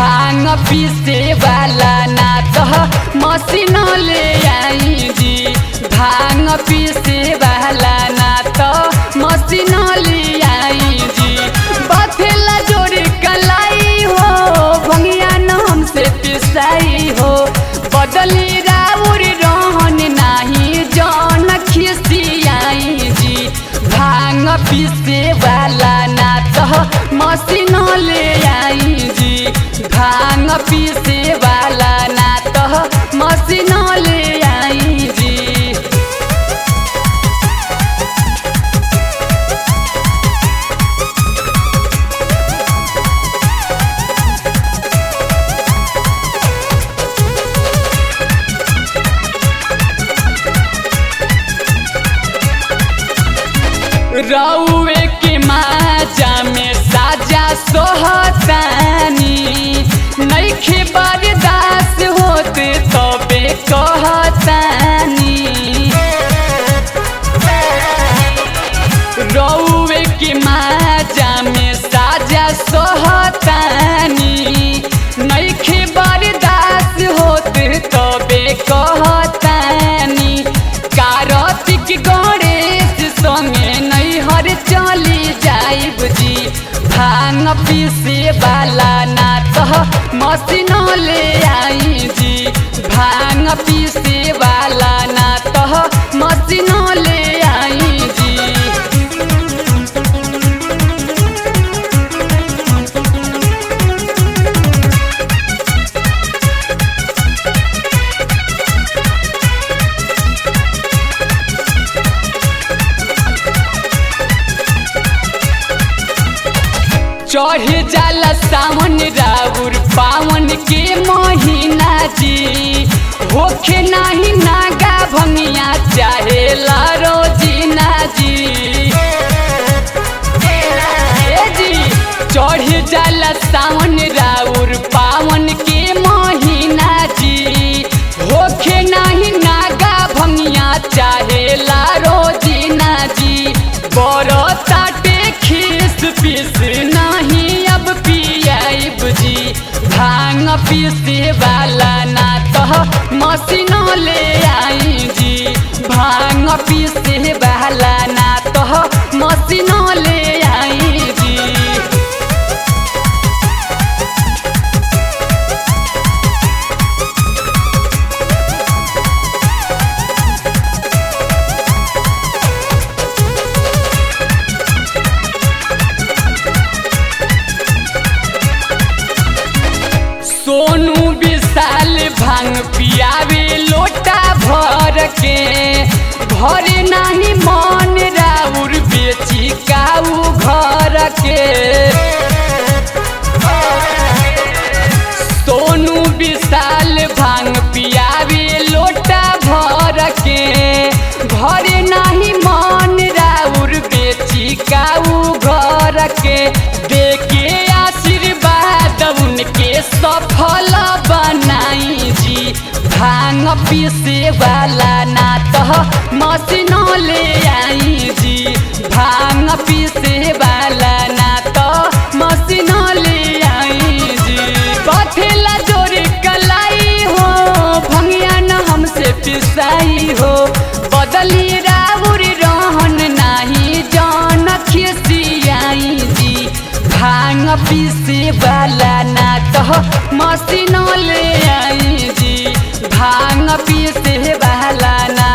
भांग पीसे वाला ना तो मशीन ले आई जी। भांग पीसे वाला ना तो मशीन ले आई जी। बथेला जोड़ी कलाई हो भंगिया न हमसे पिसाई हो। बदली राउर रहन नाही जौन खिसियाई जी। भांग पीसे वाला ना तो मशीन ले आई जी। भांग पीसे वाला ना तो मशीन ले आई जी। रउए के माजा में साजा सोहतानी। नइखे बर्दाश्त होत तबे कहतानी। रउए के माजा में साजा सोहतानी। नइखे बर्दाश्त होत तबे कहतानी। कार्तिक गणेश संगे नैहर चली जाइब जी। भांग पीसे वाला ना तो मशीन ले आई जी। भांग पीसे वाला ना तो मशीन ले आई जी। चढ़ जाला सावन राउर पावन के महीना जी। होखे नाही नागा भंगिया चाहे रोजीना जी। चढ़ जाला सावन राउर पावन के महीना जी। होखे नाही नागा भंगिया चाहे रोजीना जी। बड़ो ताटे खीस पीस नहीं अब पियाइब जी। भांग पीसे वाला ना तो मशीन ले आई जी। भांग पीसे वाला ना तो मशीन ले आई जी। सोनू विशाल भांग पियावे लोटा भर के। भरे नाही मन राउर बेची काऊ घर के। सोनू विशाल भांग पियावे लोटा भर के। भरे नाही मन राउर बेची काऊ घर के। देके आशीर्वाद उनके सफल बनाई जी। भांग पीसे वाला ना तो मशीन ले आई जी। भांग पीसे वाला ना तो मशीन ले आई जी। बथेला जोड़ी कलाई हो भंगिया न हमसे पिसाई हो। बदली राउर रहन नाही जौन खिसियाई जी। भांग पीसे वाला ना तो मशीन ले आई जी। भांग पीसे वाला ना